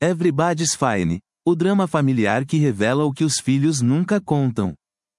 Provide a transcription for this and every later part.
Everybody's Fine, o drama familiar que revela o que os filhos nunca contam.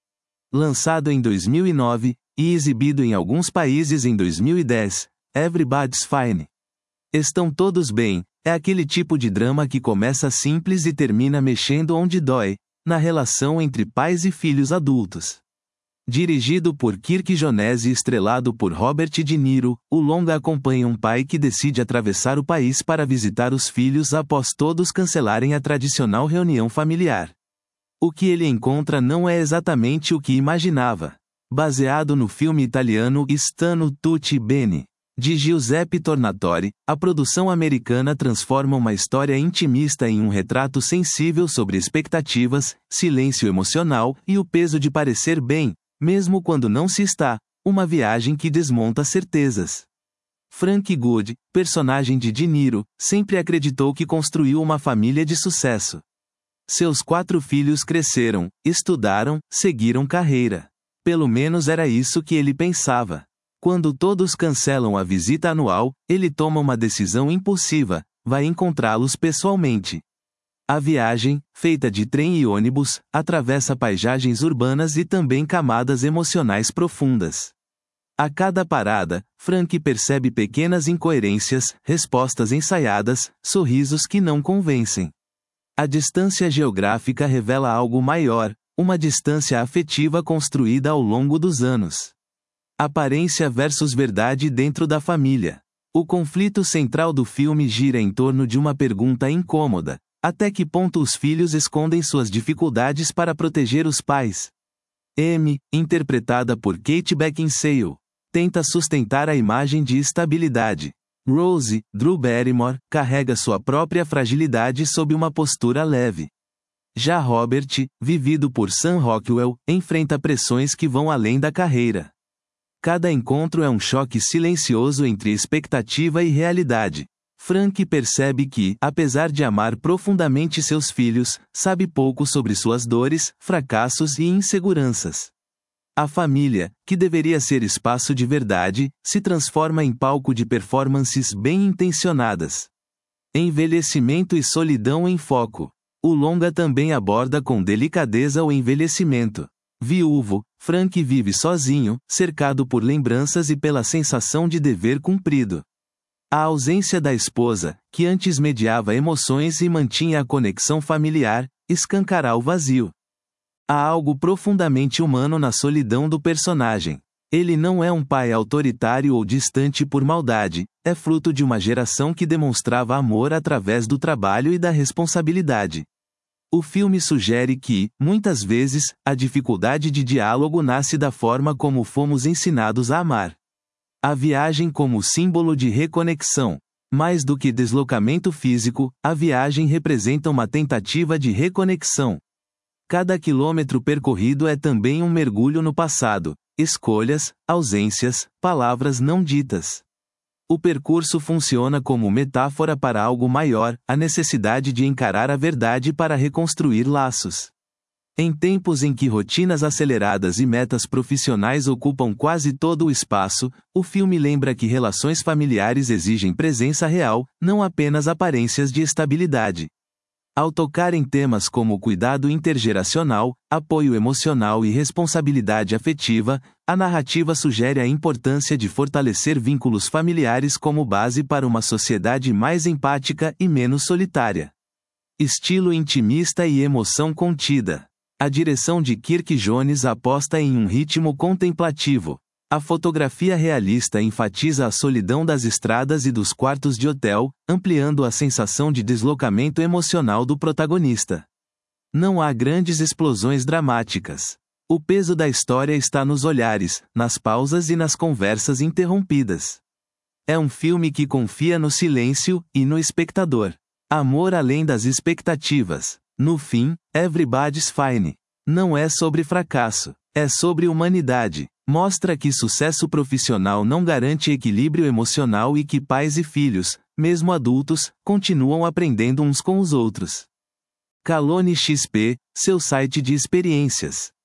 Lançado em 2009, e exibido em alguns países em 2010, Everybody's Fine. Estão todos bem, é aquele tipo de drama que começa simples e termina mexendo onde dói, na relação entre pais e filhos adultos. Dirigido por Kirk Jones e estrelado por Robert De Niro, o longa acompanha um pai que decide atravessar o país para visitar os filhos após todos cancelarem a tradicional reunião familiar. O que ele encontra não é exatamente o que imaginava. Baseado no filme italiano Stanno Tutti Bene, de Giuseppe Tornatore, a produção americana transforma uma história intimista em um retrato sensível sobre expectativas, silêncio emocional e o peso de parecer bem, mesmo quando não se está, uma viagem que desmonta certezas. Frank Good, personagem de De Niro, sempre acreditou que construiu uma família de sucesso. Seus 4 filhos cresceram, estudaram, seguiram carreira. Pelo menos era isso que ele pensava. Quando todos cancelam a visita anual, ele toma uma decisão impulsiva: vai encontrá-los pessoalmente. A viagem, feita de trem e ônibus, atravessa paisagens urbanas e também camadas emocionais profundas. A cada parada, Frank percebe pequenas incoerências, respostas ensaiadas, sorrisos que não convencem. A distância geográfica revela algo maior, uma distância afetiva construída ao longo dos anos. Aparência versus verdade dentro da família. O conflito central do filme gira em torno de uma pergunta incômoda: até que ponto os filhos escondem suas dificuldades para proteger os pais? Amy, interpretada por Kate Beckinsale, tenta sustentar a imagem de estabilidade. Rose, Drew Barrymore, carrega sua própria fragilidade sob uma postura leve. Já Robert, vivido por Sam Rockwell, enfrenta pressões que vão além da carreira. Cada encontro é um choque silencioso entre expectativa e realidade. Frank percebe que, apesar de amar profundamente seus filhos, sabe pouco sobre suas dores, fracassos e inseguranças. A família, que deveria ser espaço de verdade, se transforma em palco de performances bem intencionadas. Envelhecimento e solidão em foco. O longa também aborda com delicadeza o envelhecimento. Viúvo, Frank vive sozinho, cercado por lembranças e pela sensação de dever cumprido. A ausência da esposa, que antes mediava emoções e mantinha a conexão familiar, escancará o vazio. Há algo profundamente humano na solidão do personagem. Ele não é um pai autoritário ou distante por maldade, é fruto de uma geração que demonstrava amor através do trabalho e da responsabilidade. O filme sugere que, muitas vezes, a dificuldade de diálogo nasce da forma como fomos ensinados a amar. A viagem como símbolo de reconexão. Mais do que deslocamento físico, a viagem representa uma tentativa de reconexão. Cada quilômetro percorrido é também um mergulho no passado, escolhas, ausências, palavras não ditas. O percurso funciona como metáfora para algo maior, a necessidade de encarar a verdade para reconstruir laços. Em tempos em que rotinas aceleradas e metas profissionais ocupam quase todo o espaço, o filme lembra que relações familiares exigem presença real, não apenas aparências de estabilidade. Ao tocar em temas como cuidado intergeracional, apoio emocional e responsabilidade afetiva, a narrativa sugere a importância de fortalecer vínculos familiares como base para uma sociedade mais empática e menos solitária. Estilo intimista e emoção contida. A direção de Kirk Jones aposta em um ritmo contemplativo. A fotografia realista enfatiza a solidão das estradas e dos quartos de hotel, ampliando a sensação de deslocamento emocional do protagonista. Não há grandes explosões dramáticas. O peso da história está nos olhares, nas pausas e nas conversas interrompidas. É um filme que confia no silêncio e no espectador. Amor além das expectativas. No fim, Everybody's Fine. Não é sobre fracasso, é sobre humanidade. Mostra que sucesso profissional não garante equilíbrio emocional e que pais e filhos, mesmo adultos, continuam aprendendo uns com os outros. Calone XP, seu site de experiências.